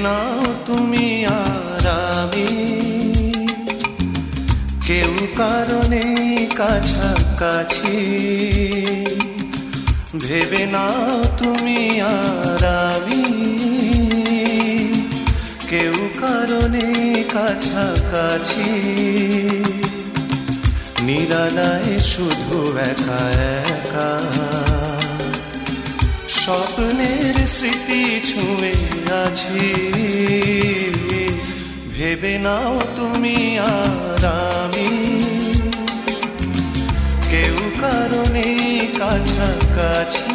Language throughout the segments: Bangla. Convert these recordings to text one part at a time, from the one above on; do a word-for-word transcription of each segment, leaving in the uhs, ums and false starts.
নাও তুমি আর আমি, কেউ কারণে কাছাকাছি। ভেবে নাও তুমি আর আমি, কেউ কারণে কাছাকাছি। নিরালায় শুধু একা একা স্বপ্নের স্মৃতি ছুঁয়ে আছি। ভেবে নাও তুমি আর আমি, কেউ কারণে কাছাকাছি।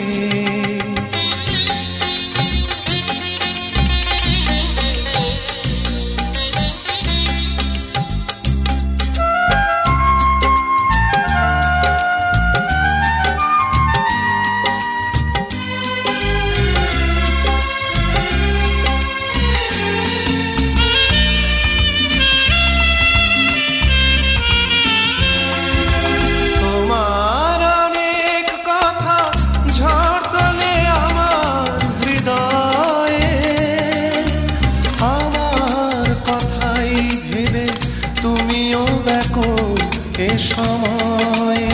এ সময়ে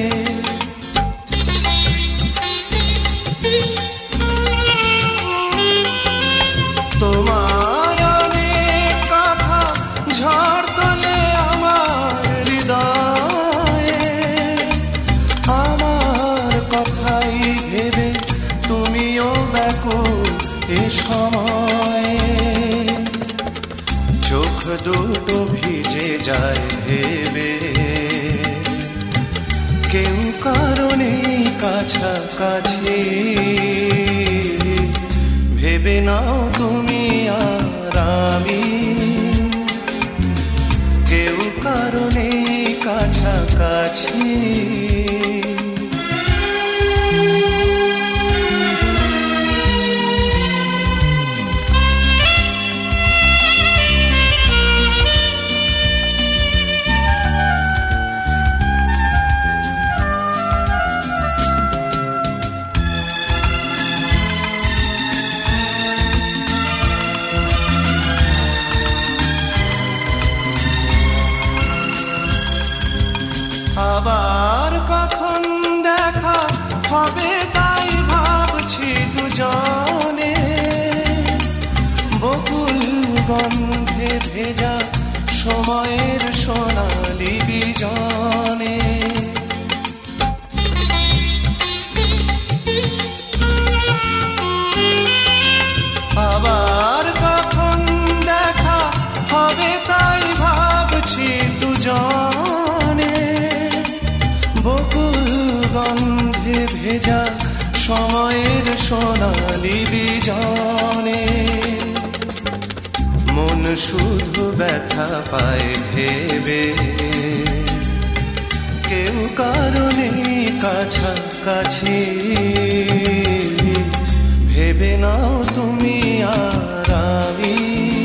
তোমার অনেক কথা ঝড় তোলে আমার হৃদয়ে। আমার কথাই ভেবে তুমিও ব্যাকুল এ সময়ে। চোখ দুটো ভিজে যায় ভেবে, কেউ কারণে কাছাকাছি। ভেবে নাও তুমি আর আমি, কেউ কারণে কাছাকাছি। আবার কখন দেখা হবে তাই ভাবছি দুজনে। বকুল গন্ধে ভেজা সময়ের সোনালি বিজনে। আবার কখন দেখা হবে তাই ভাবছি দুজনে। বকুল গন্ধে ভেজা সময়ের সোনালি বিজনে। মন শুধু ব্যথা পায় ভেবে, কেউ কারণে কাছাকাছি। ভেবে নাও তুমি আর আমি,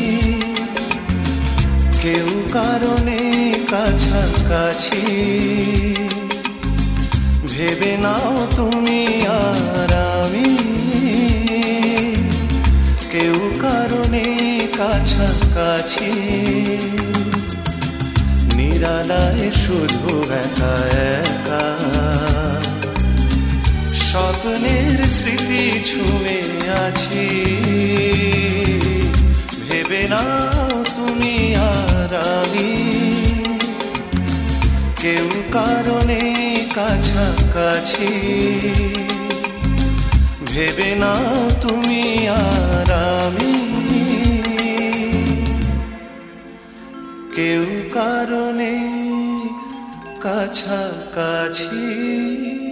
কেউ কারণে কাছাকাছি। ভেবে নাও তুমি আর আমি, কেউ কারণে কাছাকাছি। নিরালায় শুধু একা একা স্বপ্নের স্মৃতি ছুঁয়ে আছি। ভেবে নাও তুমি আর আমি, কেউ কারণে কাছাকাছি। ভেবে নাও তুমি আর আমি, কেউ কারণে কাছাকাছি।